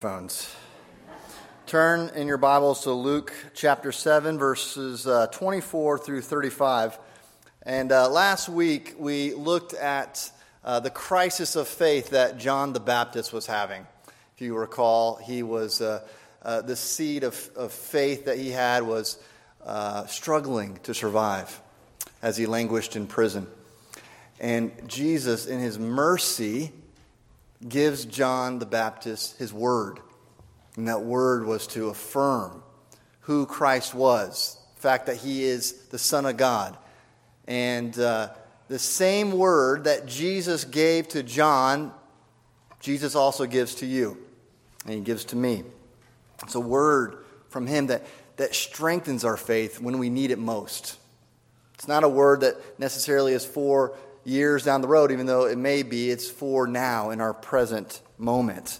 Phones. Turn in your Bibles to Luke chapter 7, verses 24 through 35. And last week we looked at the crisis of faith that John the Baptist was having. If you recall, he was the seed of faith that he had was struggling to survive as he languished in prison. And Jesus, in his mercy, gives John the Baptist his word. And that word was to affirm who Christ was, the fact that he is the Son of God. And the same word that Jesus gave to John, Jesus also gives to you. And he gives to me. It's a word from him that strengthens our faith when we need it most. It's not a word that necessarily is for years down the road, even though it may be. It's for now in our present moment.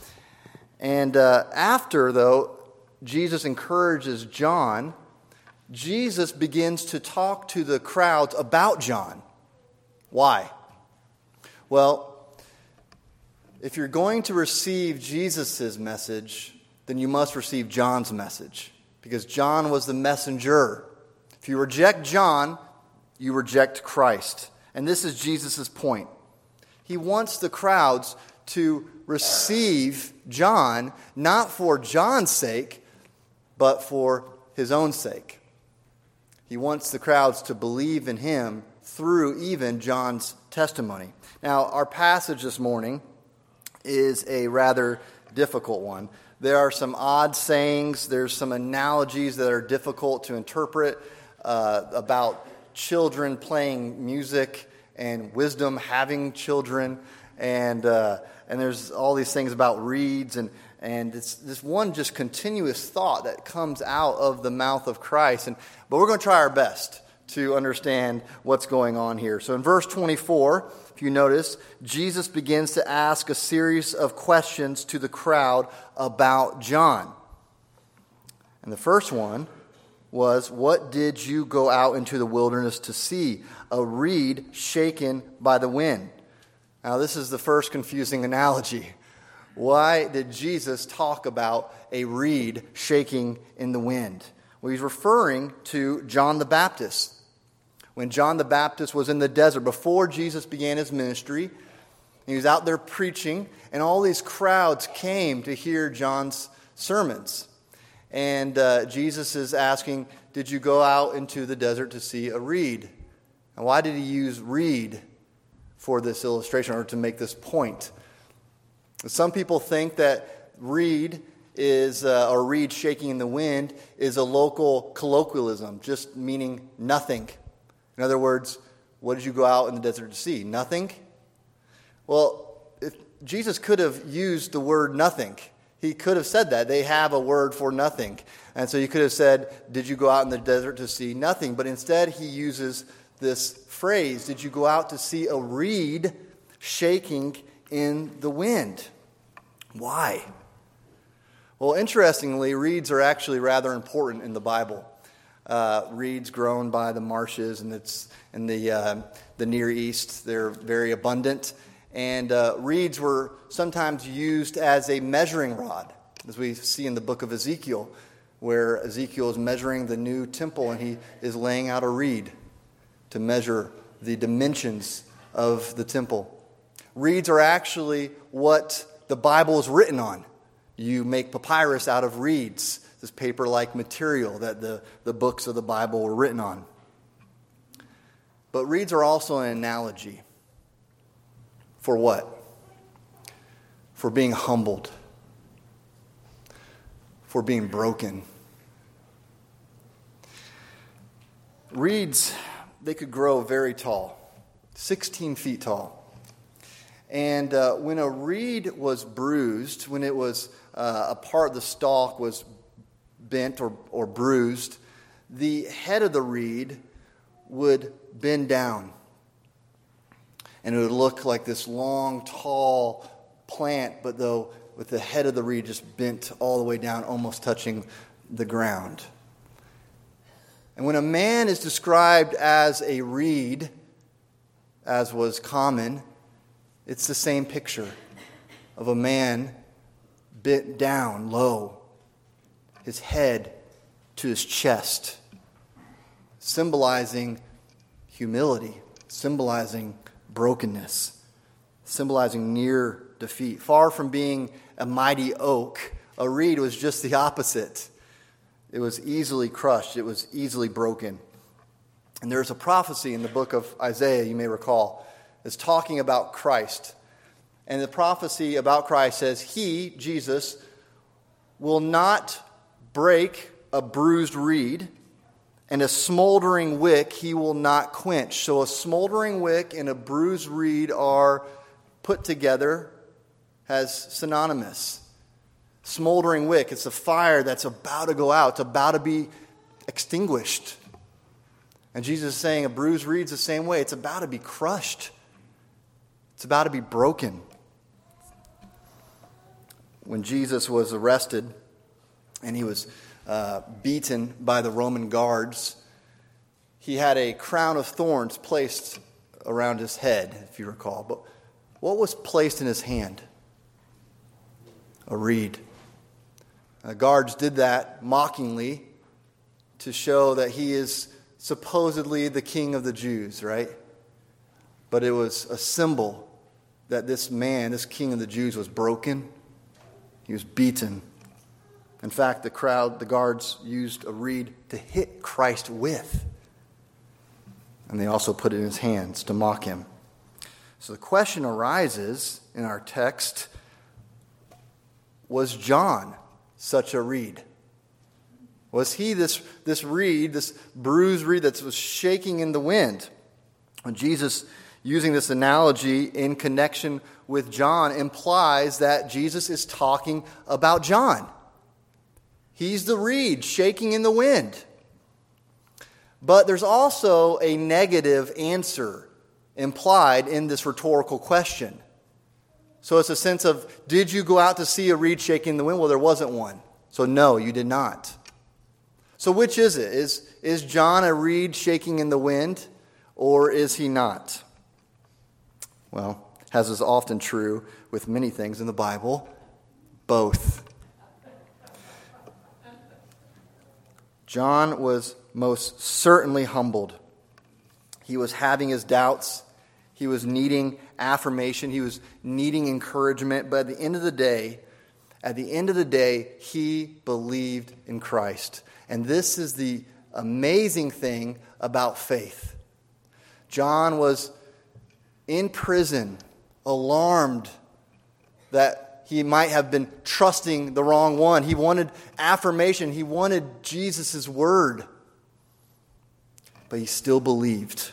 And after, though, Jesus encourages John, Jesus begins to talk to the crowds about John. Why? Well, if you're going to receive Jesus' message, then you must receive John's message, because John was the messenger. If you reject John, you reject Christ. And this is Jesus' point. He wants the crowds to receive John, not for John's sake, but for his own sake. He wants the crowds to believe in him through even John's testimony. Now, our passage this morning is a rather difficult one. There are some odd sayings, there's some analogies that are difficult to interpret about children playing music and wisdom having children, and there's all these things about reeds, and it's this one just continuous thought that comes out of the mouth of Christ. But we're going to try our best to understand what's going on here. So in verse 24, if you notice, Jesus begins to ask a series of questions to the crowd about John. And the first one was, what did you go out into the wilderness to see? A reed shaken by the wind. Now, this is the first confusing analogy. Why did Jesus talk about a reed shaking in the wind? Well, he's referring to John the Baptist. When John the Baptist was in the desert, before Jesus began his ministry, he was out there preaching, and all these crowds came to hear John's sermons. And Jesus is asking, did you go out into the desert to see a reed? And why did he use reed for this illustration, or to make this point? Some people think that reed is, or reed shaking in the wind, is a local colloquialism, just meaning nothing. In other words, what did you go out in the desert to see? Nothing? Well, if Jesus could have used the word nothing. He could have said that. They have a word for nothing. And so he could have said, did you go out in the desert to see nothing? But instead he uses this phrase, did you go out to see a reed shaking in the wind? Why? Well, interestingly, reeds are actually rather important in the Bible. Reeds grown by the marshes, and it's in the Near East. They're very abundant. And reeds were sometimes used as a measuring rod, as we see in the book of Ezekiel, where Ezekiel is measuring the new temple, and he is laying out a reed to measure the dimensions of the temple. Reeds are actually what the Bible is written on. You make papyrus out of reeds, this paper-like material that the books of the Bible were written on. But reeds are also an analogy. For what? For being humbled. For being broken. Reeds, they could grow very tall, 16 feet tall. And when a reed was bruised, when it was a part of the stalk was bent or bruised, the head of the reed would bend down. And it would look like this long, tall plant, but though with the head of the reed just bent all the way down, almost touching the ground. And when a man is described as a reed, as was common, it's the same picture of a man bent down low, his head to his chest, symbolizing humility, symbolizing brokenness, symbolizing near defeat. Far from being a mighty oak, a reed was just the opposite. It was easily crushed. It was easily broken. And there's a prophecy in the book of Isaiah, you may recall, that's talking about Christ. And the prophecy about Christ says, He, Jesus, will not break a bruised reed, and a smoldering wick He will not quench. So a smoldering wick and a bruised reed are put together as synonymous. Smoldering wick, it's a fire that's about to go out. It's about to be extinguished. And Jesus is saying a bruised reed's the same way. It's about to be crushed. It's about to be broken. When Jesus was arrested and he was beaten by the Roman guards, he had a crown of thorns placed around his head, if you recall. But what was placed in his hand? A reed. Guards did that mockingly to show that he is supposedly the king of the Jews, right? But it was a symbol that this man, this king of the Jews, was broken. He was beaten. In fact, the guards used a reed to hit Christ with. And they also put it in his hands to mock him. So the question arises in our text, was John such a reed? Was he this reed, this bruised reed that was shaking in the wind? When Jesus, using this analogy in connection with John, implies that Jesus is talking about John. He's the reed shaking in the wind. But there's also a negative answer implied in this rhetorical question. So it's a sense of, did you go out to see a reed shaking in the wind? Well, there wasn't one. So no, you did not. So which is it? Is John a reed shaking in the wind, or is he not? Well, as is often true with many things in the Bible, both. John was most certainly humbled. He was having his doubts. He was needing affirmation. He was needing encouragement. But at the end of the day, he believed in Christ. And this is the amazing thing about faith. John was in prison, alarmed that he might have been trusting the wrong one. He wanted affirmation. He wanted Jesus' word. But he still believed.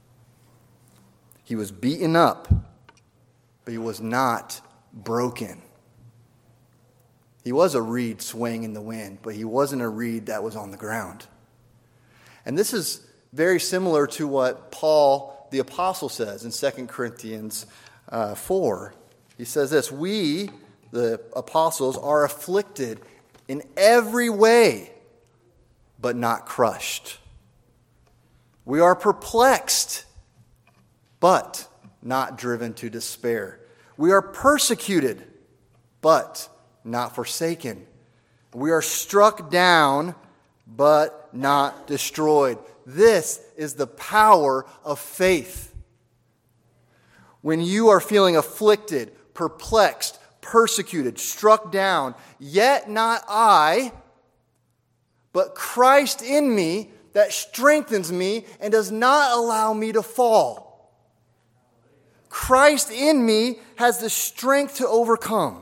He was beaten up, but he was not broken. He was a reed swaying in the wind, but he wasn't a reed that was on the ground. And this is very similar to what Paul, the apostle, says in 2 Corinthians 4. He says this, we, the apostles, are afflicted in every way, but not crushed. We are perplexed, but not driven to despair. We are persecuted, but not forsaken. We are struck down, but not destroyed. This is the power of faith. When you are feeling afflicted, perplexed, persecuted, struck down, yet not I, but Christ in me that strengthens me and does not allow me to fall. Christ in me has the strength to overcome.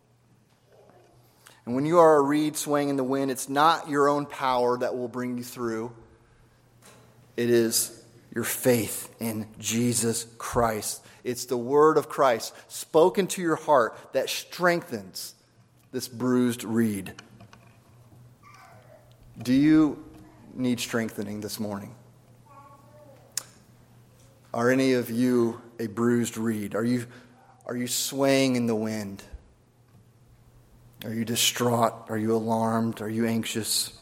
And when you are a reed swaying in the wind, it's not your own power that will bring you through. It is your faith in Jesus Christ. It's the word of Christ spoken to your heart that strengthens this bruised reed. Do you need strengthening this morning? Are any of you a bruised reed? Are you swaying in the wind? Are you distraught? Are you alarmed? Are you anxious?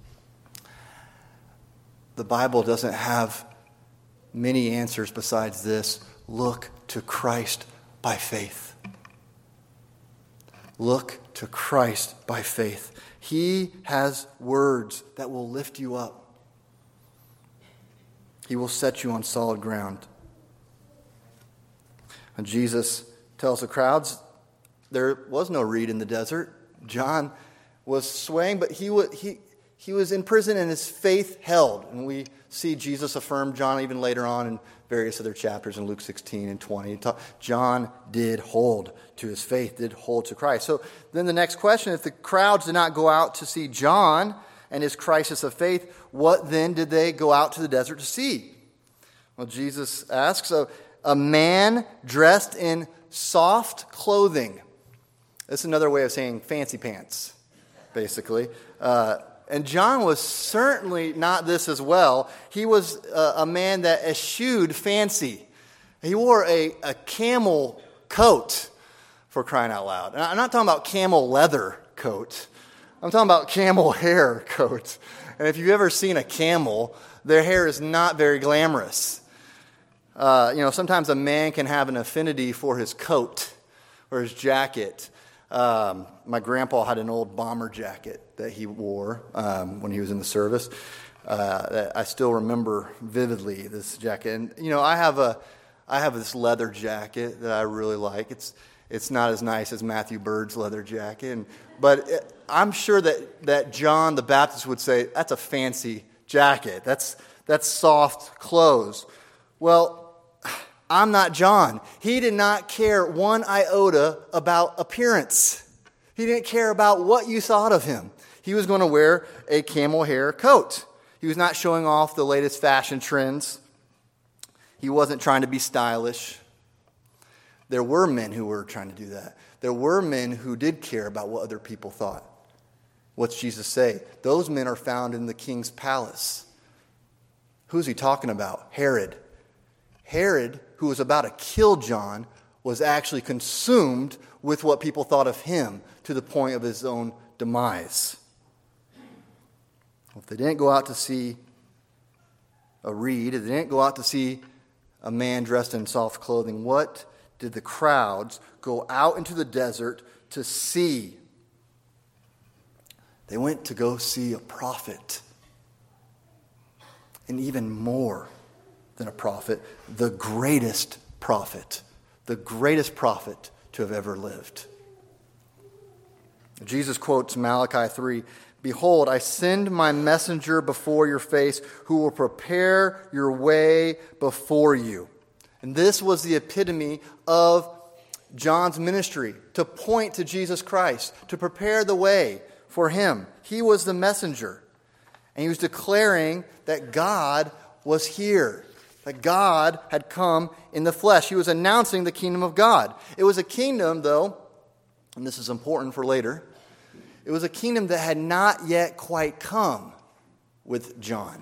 The Bible doesn't have many answers besides this. Look to Christ by faith. Look to Christ by faith. He has words that will lift you up. He will set you on solid ground. And Jesus tells the crowds there was no reed in the desert. John was swaying, but he was in prison and his faith held. And we see Jesus affirm John even later on in various other chapters in Luke 16 and 20. John did hold to his faith, did hold to Christ. So then the next question, if the crowds did not go out to see John and his crisis of faith, what then did they go out to the desert to see? Well, Jesus asks, a man dressed in soft clothing. That's another way of saying fancy pants, basically. And John was certainly not this as well. He was a man that eschewed fancy. He wore a camel coat, for crying out loud. And I'm not talking about camel leather coat. I'm talking about camel hair coat. And if you've ever seen a camel, their hair is not very glamorous. Sometimes a man can have an affinity for his coat or his jacket. My grandpa had an old bomber jacket that he wore when he was in the service. That I still remember vividly, this jacket. And I have this leather jacket that I really like. It's not as nice as Matthew Bird's leather jacket, but I'm sure that John the Baptist would say that's a fancy jacket. That's soft clothes. Well, I'm not John. He did not care one iota about appearance. He didn't care about what you thought of him. He was going to wear a camel hair coat. He was not showing off the latest fashion trends. He wasn't trying to be stylish. There were men who were trying to do that. There were men who did care about what other people thought. What's Jesus say? Those men are found in the king's palace. Who's he talking about? Herod. Herod, who was about to kill John, was actually consumed with what people thought of him to the point of his own demise. If they didn't go out to see a reed, if they didn't go out to see a man dressed in soft clothing, what did the crowds go out into the desert to see? They went to go see a prophet. And even more than a prophet, the greatest prophet to have ever lived. Jesus quotes Malachi 3, "Behold, I send my messenger before your face, who will prepare your way before you." And this was the epitome of John's ministry, to point to Jesus Christ, to prepare the way for him. He was the messenger. And he was declaring that God was here, that God had come in the flesh. He was announcing the kingdom of God. It was a kingdom, though, and this is important for later, it was a kingdom that had not yet quite come with John.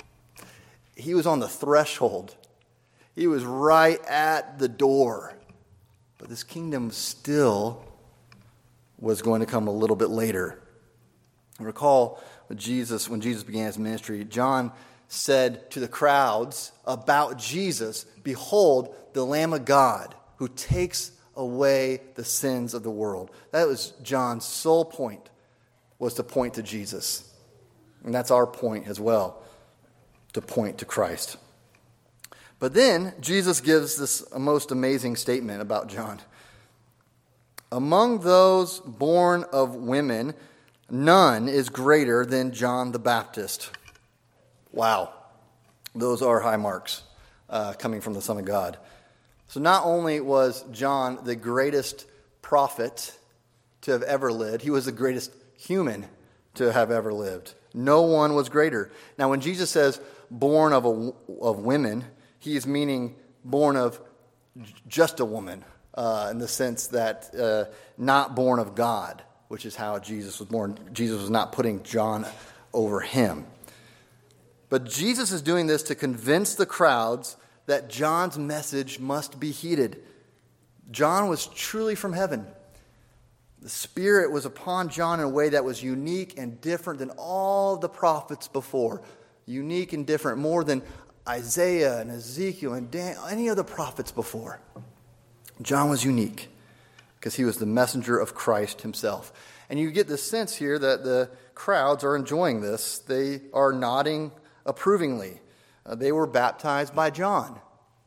He was on the threshold. He was right at the door. But this kingdom still was going to come a little bit later. Recall when Jesus began his ministry, John said to the crowds about Jesus, "Behold, the Lamb of God who takes away the sins of the world." That was John's sole point, was to point to Jesus. And that's our point as well, to point to Christ. But then Jesus gives this most amazing statement about John. "Among those born of women, none is greater than John the Baptist." Wow. Those are high marks coming from the Son of God. So not only was John the greatest prophet to have ever lived, he was the greatest human to have ever lived. No one was greater. Now when Jesus says born of women, he is meaning born of just a woman, in the sense that not born of God, which is how Jesus was born. Jesus was not putting John over him. But Jesus is doing this to convince the crowds that John's message must be heeded. John was truly from heaven. The Spirit was upon John in a way that was unique and different than all the prophets before. Unique and different, more than Isaiah and Ezekiel and Daniel, any of the prophets before. John was unique. because he was the messenger of Christ himself. And you get the sense here that the crowds are enjoying this. They are nodding approvingly. They were baptized by John.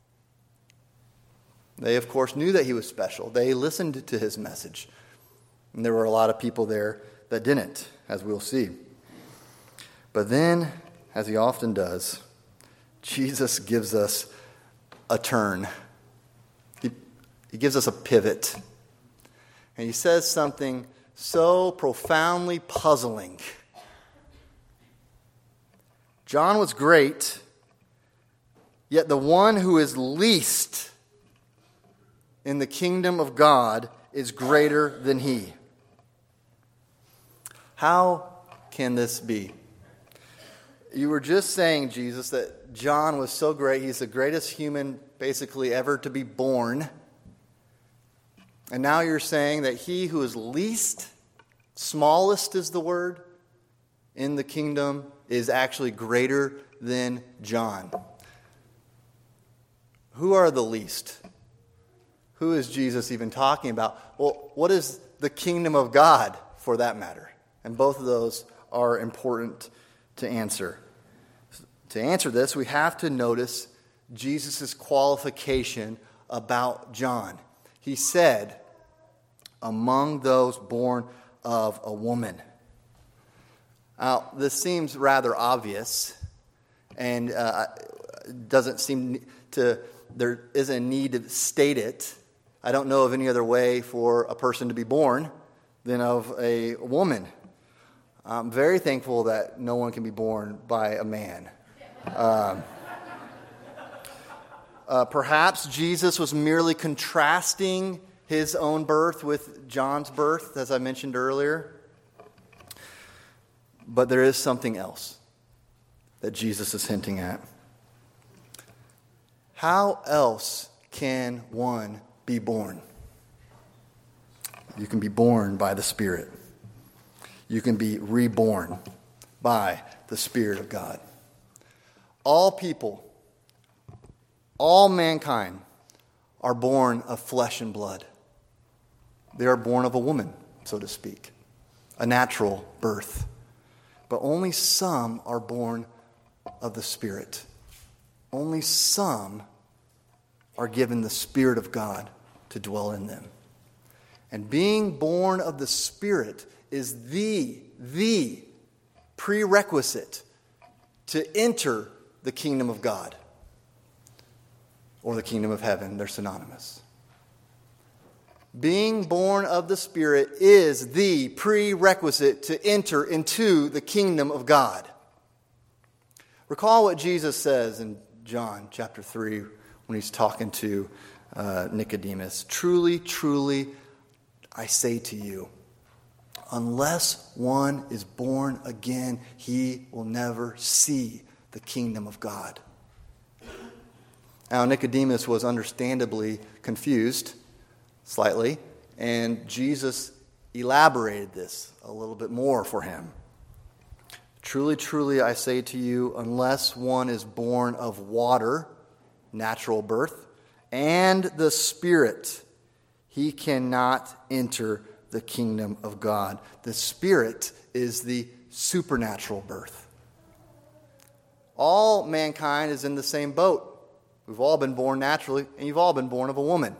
They, of course, knew that he was special. They listened to his message. And there were a lot of people there that didn't, as we'll see. But then, as he often does, Jesus gives us a turn. He gives us a pivot. And he says something so profoundly puzzling. John was great, yet the one who is least in the kingdom of God is greater than he. How can this be? You were just saying, Jesus, that John was so great. He's the greatest human basically ever to be born. And now you're saying that he who is least, smallest is the word, in the kingdom is actually greater than John. Who are the least? Who is Jesus even talking about? Well, what is the kingdom of God, for that matter? And both of those are important to answer. To answer this, we have to notice Jesus' qualification about John. He said, among those born of a woman. Now, this seems rather obvious, and doesn't seem to, there isn't a need to state it. I don't know of any other way for a person to be born than of a woman. I'm very thankful that no one can be born by a man. Perhaps Jesus was merely contrasting his own birth with John's birth, as I mentioned earlier. But there is something else that Jesus is hinting at. How else can one be born? You can be born by the Spirit. You can be reborn by the Spirit of God. All people, all mankind are born of flesh and blood. They are born of a woman, so to speak, a natural birth. But only some are born of the Spirit. Only some are given the Spirit of God to dwell in them. And being born of the Spirit is the prerequisite to enter the kingdom of God or the kingdom of heaven. They're synonymous. Being born of the Spirit is the prerequisite to enter into the kingdom of God. Recall what Jesus says in John chapter 3 when he's talking to Nicodemus. Truly, truly, I say to you, unless one is born again, he will never see the kingdom of God. Now, Nicodemus was understandably confused, slightly, and Jesus elaborated this a little bit more for him. Truly, truly, I say to you, unless one is born of water, natural birth, and the Spirit, he cannot enter the kingdom of God. The Spirit is the supernatural birth. All mankind is in the same boat. We've all been born naturally, and you've all been born of a woman.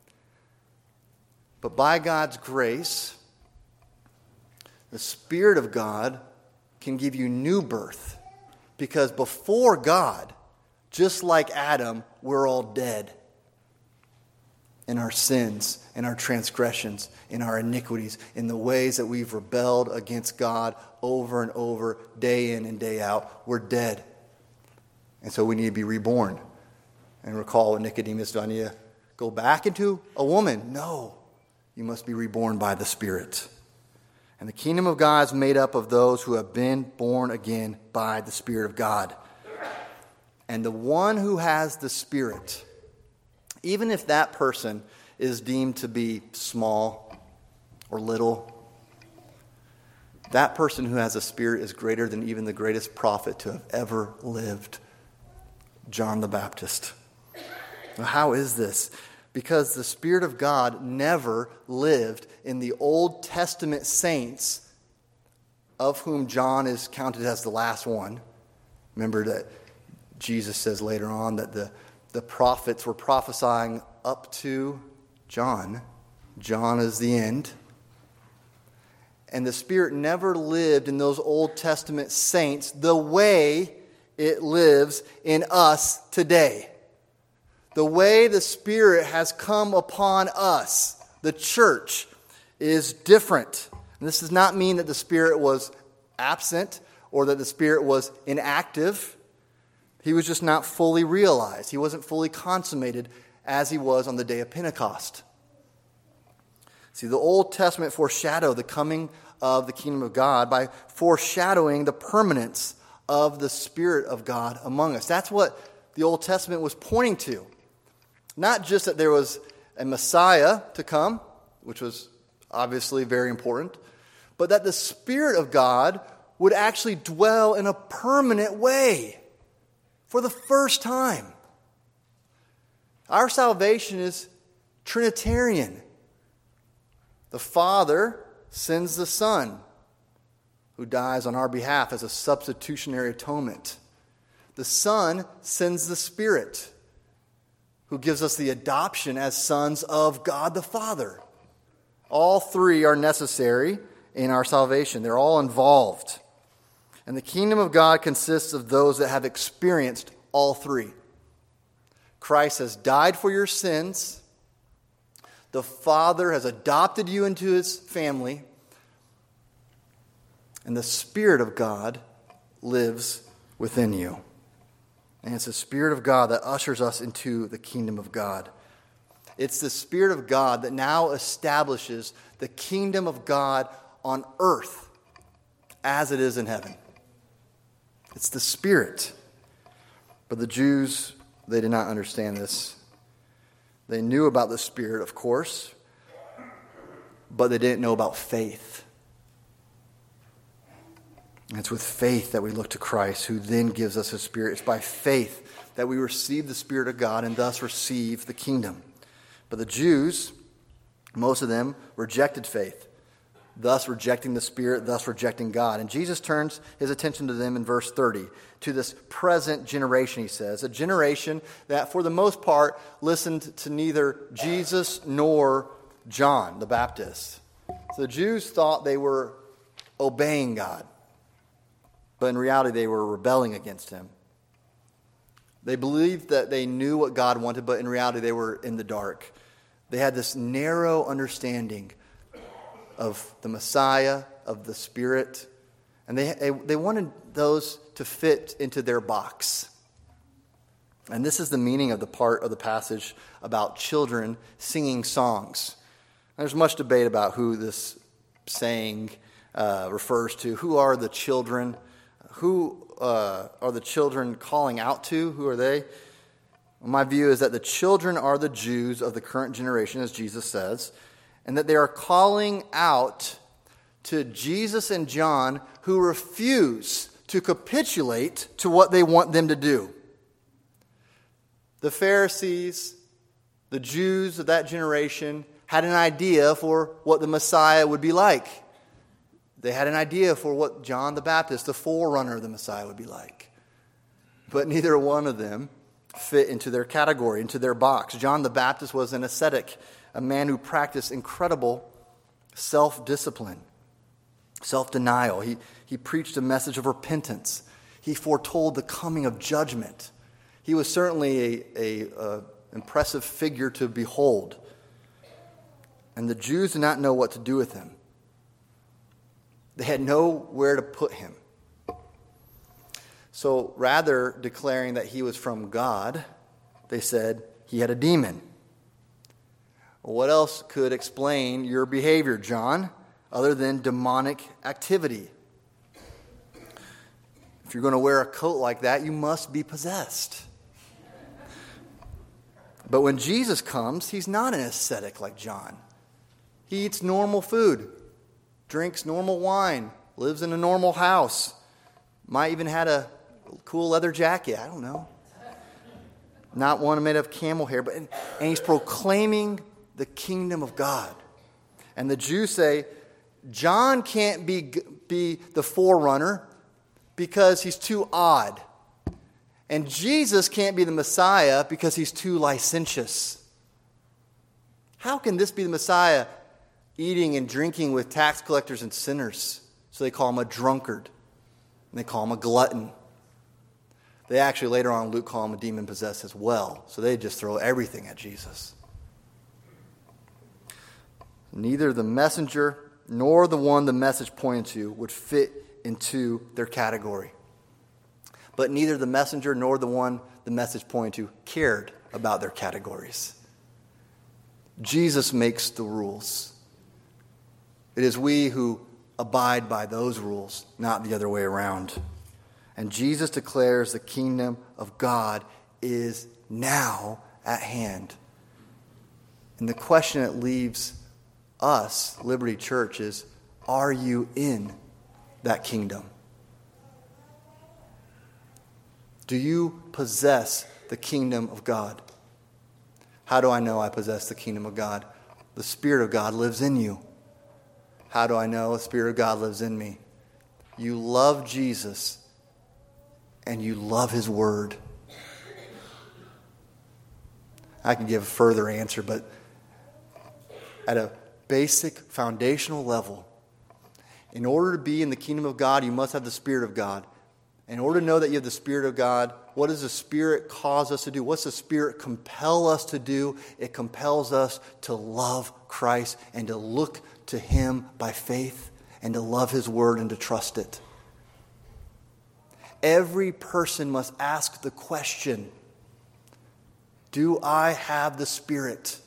But by God's grace, the Spirit of God can give you new birth. Because before God, just like Adam, we're all dead in our sins, in our transgressions, in our iniquities, in the ways that we've rebelled against God over and over, day in and day out. We're dead. And so we need to be reborn. And recall what Nicodemus, do I need to go back into a woman? No. You must be reborn by the Spirit. And the kingdom of God is made up of those who have been born again by the Spirit of God. And the one who has the Spirit, even if that person is deemed to be small or little, that person who has a Spirit is greater than even the greatest prophet to have ever lived, John the Baptist. Now, how is this? Because the Spirit of God never lived in the Old Testament saints, of whom John is counted as the last one. Remember that Jesus says later on that the prophets were prophesying up to John. John is the end. And the Spirit never lived in those Old Testament saints the way it lives in us today. The way the Spirit has come upon us, the church, is different. And this does not mean that the Spirit was absent or that the Spirit was inactive. He was just not fully realized. He wasn't fully consummated as he was on the day of Pentecost. See, the Old Testament foreshadowed the coming of the kingdom of God by foreshadowing the permanence of the Spirit of God among us. That's what the Old Testament was pointing to. Not just that there was a Messiah to come, which was obviously very important, but that the Spirit of God would actually dwell in a permanent way for the first time. Our salvation is Trinitarian. The Father sends the Son, who dies on our behalf as a substitutionary atonement. The Son sends the Spirit, who gives us the adoption as sons of God the Father. All three are necessary in our salvation. They're all involved. And the kingdom of God consists of those that have experienced all three. Christ has died for your sins. The Father has adopted you into his family. And the Spirit of God lives within you. And it's the Spirit of God that ushers us into the kingdom of God. It's the Spirit of God that now establishes the kingdom of God on earth as it is in heaven. It's the Spirit. But the Jews, they did not understand this. They knew about the Spirit, of course, but they didn't know about faith. And it's with faith that we look to Christ, who then gives us his Spirit. It's by faith that we receive the Spirit of God and thus receive the kingdom. But the Jews, most of them, rejected faith, thus rejecting the Spirit, thus rejecting God. And Jesus turns his attention to them in verse 30, to this present generation, he says, a generation that for the most part listened to neither Jesus nor John the Baptist. So the Jews thought they were obeying God, but in reality they were rebelling against him. They believed that they knew what God wanted, but in reality they were in the dark. They had this narrow understanding of the Messiah, of the Spirit, and they wanted those to fit into their box. And this is the meaning of the part of the passage about children singing songs. There's much debate about who this saying refers to. Who are the children? Who are the children calling out to? Who are they? Well, my view is that the children are the Jews of the current generation, as Jesus says, and that they are calling out to Jesus and John, who refuse to capitulate to what they want them to do. The Pharisees, the Jews of that generation, had an idea for what the Messiah would be like. They had an idea for what John the Baptist, the forerunner of the Messiah, would be like. But neither one of them fit into their category, into their box. John the Baptist was an ascetic, a man who practiced incredible self-discipline, self-denial. He preached a message of repentance. He foretold the coming of judgment. He was certainly a impressive figure to behold. And the Jews did not know what to do with him. They had nowhere to put him. So rather declaring that he was from God, they said he had a demon. What else could explain your behavior, John, other than demonic activity? If you're going to wear a coat like that, you must be possessed. But when Jesus comes, he's not an ascetic like John. He eats normal food, drinks normal wine, lives in a normal house, might even had a cool leather jacket, I don't know. not one made of camel hair, and he's proclaiming the kingdom of God. And the Jews say, John can't be the forerunner because he's too odd. And Jesus can't be the Messiah because he's too licentious. How can this be the Messiah eating and drinking with tax collectors and sinners? So they call him a drunkard. And they call him a glutton. They actually later on, Luke call him a demon-possessed as well. So they just throw everything at Jesus. Neither the messenger nor the one the message pointed to would fit into their category. But neither the messenger nor the one the message pointed to cared about their categories. Jesus makes the rules. It is we who abide by those rules, not the other way around. And Jesus declares the kingdom of God is now at hand. And the question it leaves us, Liberty Church, is, are you in that kingdom? Do you possess the kingdom of God? How do I know I possess the kingdom of God? The Spirit of God lives in you. How do I know the Spirit of God lives in me? You love Jesus and you love His Word. I can give a further answer, but at a basic foundational level, in order to be in the kingdom of God, you must have the Spirit of God. In order to know that you have the Spirit of God, what does the Spirit cause us to do? What's the Spirit compel us to do? It compels us to love Christ and to look to Him by faith and to love His Word and to trust it. Every person must ask the question, do I have the Spirit?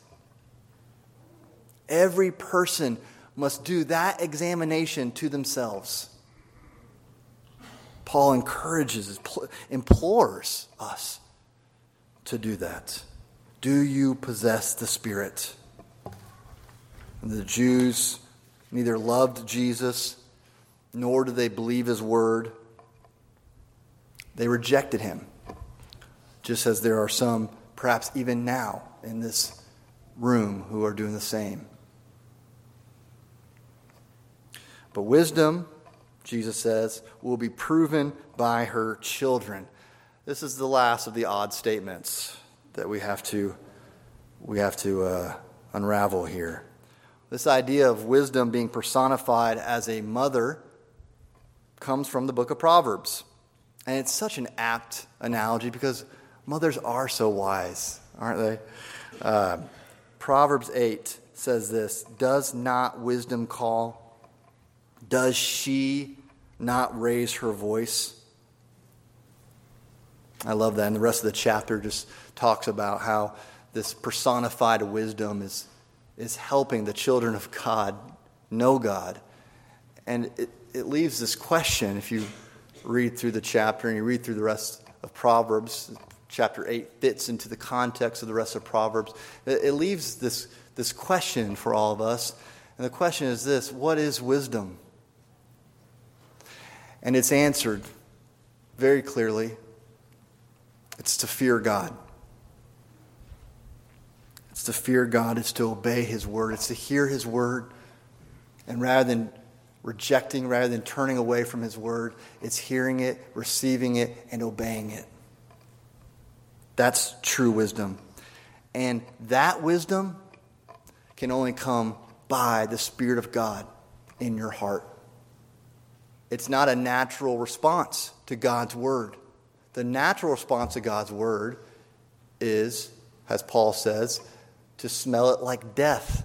Every person must do that examination to themselves. Paul encourages, implores us to do that. Do you possess the Spirit? And the Jews neither loved Jesus nor did they believe His word. They rejected Him, just as there are some, perhaps even now, in this room who are doing the same. But wisdom, Jesus says, will be proven by her children. This is the last of the odd statements that we have to unravel here. This idea of wisdom being personified as a mother comes from the book of Proverbs. And it's such an apt analogy because mothers are so wise, aren't they? Proverbs 8 says this, does not wisdom call? Does she not raise her voice? I love that. And the rest of the chapter just talks about how this personified wisdom is helping the children of God know God. And it leaves this question, if you read through the chapter and you read through the rest of Proverbs, chapter 8 fits into the context of the rest of Proverbs. It leaves this question for all of us. And the question is this, what is wisdom? And it's answered very clearly. It's to fear God. It's to fear God. It's to obey His word. It's to hear His word. And rather than rejecting, rather than turning away from His word, it's hearing it, receiving it, and obeying it. That's true wisdom. And that wisdom can only come by the Spirit of God in your heart. It's not a natural response to God's word. The natural response to God's word is, as Paul says, to smell it like death.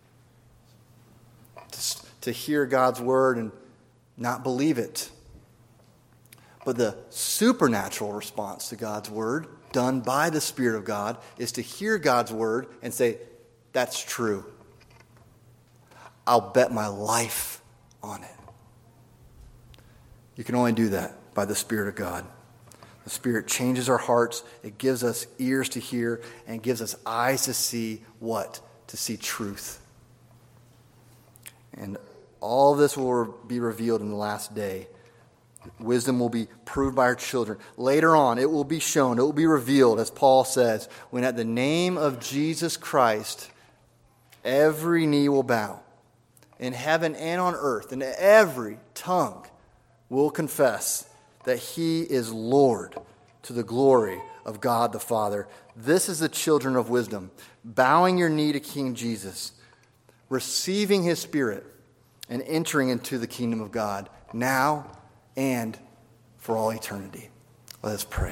To hear God's word and not believe it. But the supernatural response to God's word, done by the Spirit of God, is to hear God's word and say, that's true. I'll bet my life on it. You can only do that by the Spirit of God. The Spirit changes our hearts. It gives us ears to hear and gives us eyes to see what? To see truth. And all this will be revealed in the last day. Wisdom will be proved by our children. Later on, it will be shown, it will be revealed, as Paul says, when at the name of Jesus Christ, every knee will bow in heaven and on earth, and every tongue will confess that He is Lord, to the glory of God the Father. This is the children of wisdom, bowing your knee to King Jesus, receiving His Spirit, and entering into the kingdom of God now and for all eternity. Let us pray.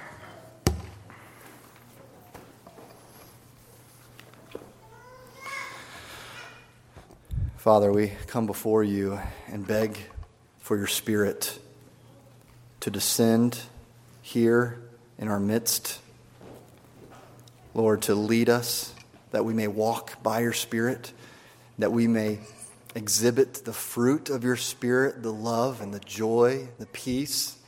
Father, we come before you and beg for your Spirit to descend here in our midst. Lord, to lead us, that we may walk by your Spirit, that we may exhibit the fruit of your Spirit, the love and the joy, the peace.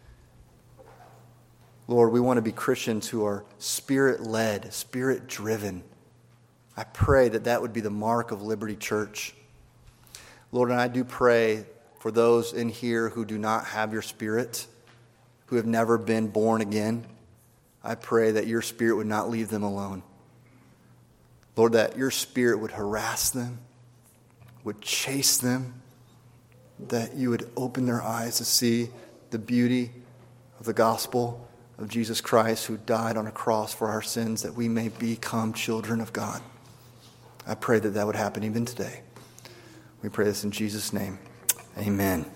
Lord, we want to be Christians who are Spirit-led, Spirit-driven. I pray that that would be the mark of Liberty Church. Lord, and I do pray for those in here who do not have your Spirit, who have never been born again. I pray that your Spirit would not leave them alone. Lord, that your Spirit would harass them, would chase them, that you would open their eyes to see the beauty of the gospel of Jesus Christ, who died on a cross for our sins, that we may become children of God. I pray that that would happen even today. We pray this in Jesus' name. Amen.